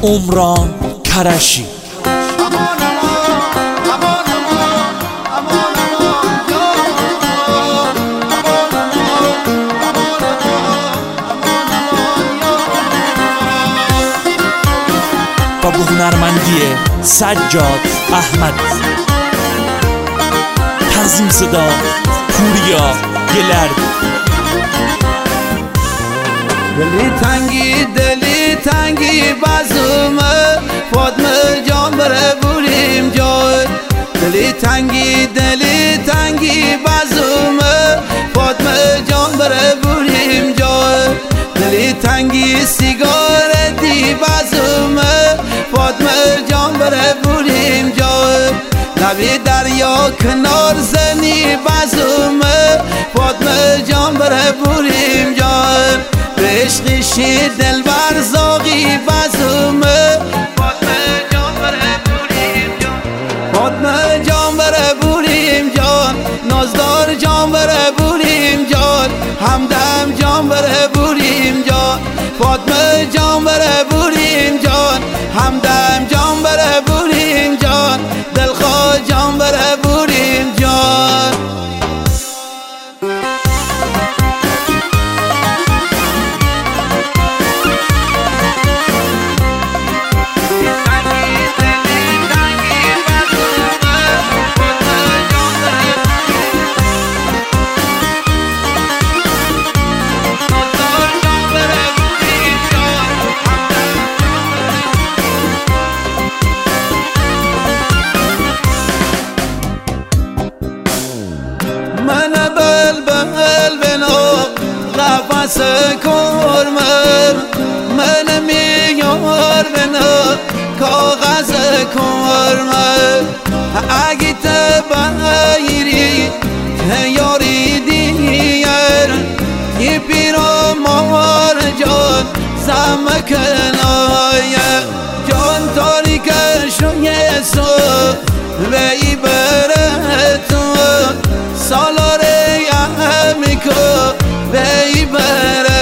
عمران کرشی. با هنرمندی سجاد احمد، تنظیم صدا پوریا گلرد. دلی تنگی بازومه فاطمه جان بره بوریم جای. دلی تنگی بازومه فاطمه جان بره بوریم جای. دلی تنگی سیگار دی بازومه فاطمه جان بره بوریم جای. لبی دریا کنار زنی بازومه فاطمه جان بره بوریم جای. عشقشی دلبر زاغی بازومه فاطمه جان بره بوریم جان. فاطمه جان بره بوریم جان، نازدار جان بره بوریم جان، همدم جان بره بوریم جان. فاطمه جان بره بوریم جان، همدم جان بره بوریم جان، دلخواه جان بره بوریم جان. قفص کرمم من میار بنا کاغذ کرمم. اگه تبایری تیاری دیر یه پیرو مار جان زمکنای جان تاریک شوی سو وی بره تو سالاره همیکو وی بره.